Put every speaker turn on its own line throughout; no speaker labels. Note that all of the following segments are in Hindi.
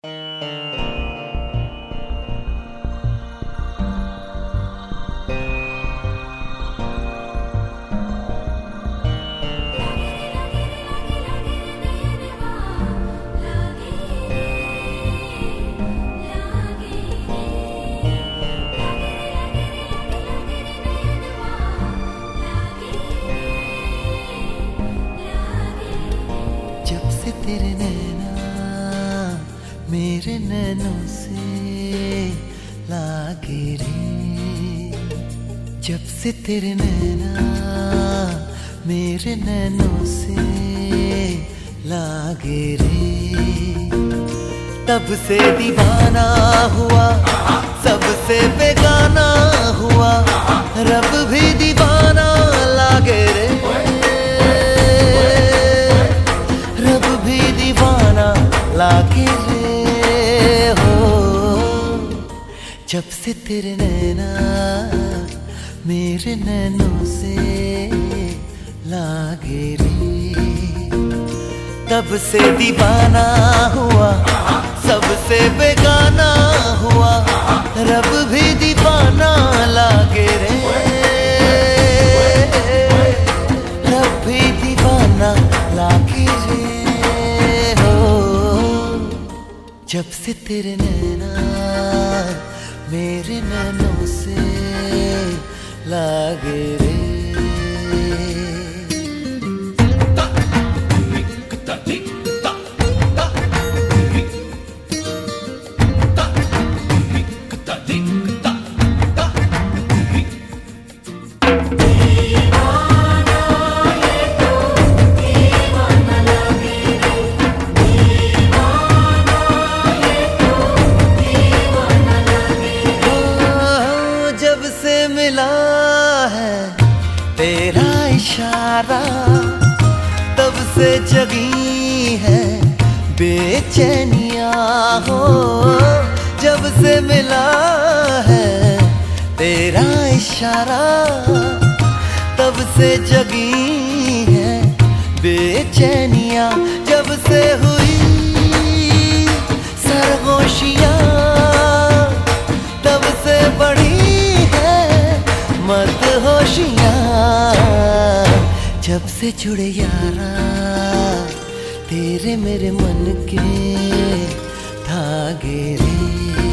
जब से तेरे नैना मेरे नैनों से लागे रे, जब से तेरे नैना मेरे नैनों से लागे रे, तब से दीवाना हुआ, सबसे बेगाना हुआ, रब भी दीवाना लागे रे, रब भी दीवाना लागे रे हो। जब से तेरे नैना मेरे नैनों से लागे रे, तब से दीवाना हुआ, सबसे बेगाना हुआ, रब भी दीवाना लागे रे, रब भी दीवाना लागे रे हो। जब से तेरे नैना मेरे नैनों से लागे रे। मिला है तेरा इशारा, तब से जगी है बेचैनियां हो। जब से मिला है तेरा इशारा, तब से जगी है बेचैनियां। जब से हुई सरगोशियां, तब से बढ़ी मत होशियां। जब से जुड़े यारा तेरे मेरे मन के धागे रे,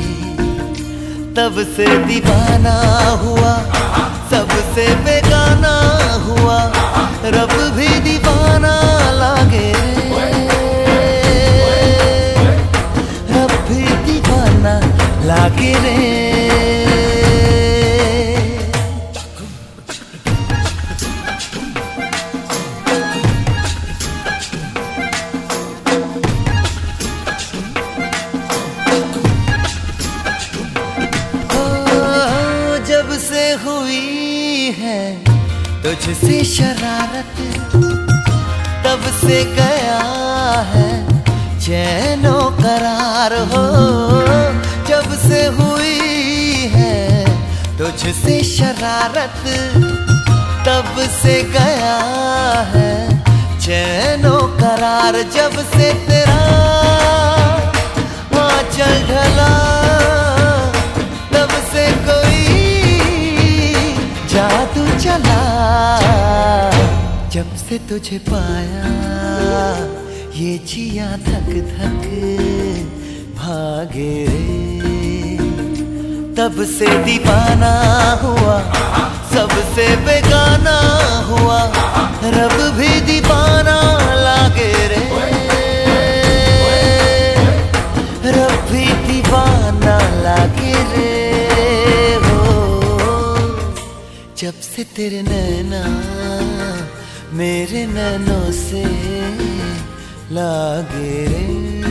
तब से दीवाना हुआ, सबसे बेगाना हुआ, रब भी दीवाना लागे रे, रब भी दीवाना लागे रे। जब से हुई है तुझसे शरारत, तब से गया है चैनो करार हो। जब से हुई है तुझसे शरारत, तब से गया है चैनो करार। जब से तेरा आंचल ढला, तब से कोई जादू चला। जब से तुझे पाया ये जिया धक धक भागे रे, तब से दीवाना हुआ, सबसे बेगाना हुआ, रब भी दीवाना लागे रे, रब भी दीवाना लागे रे हो। जब से तेरे नैना मेरे नैनों से लागे रे।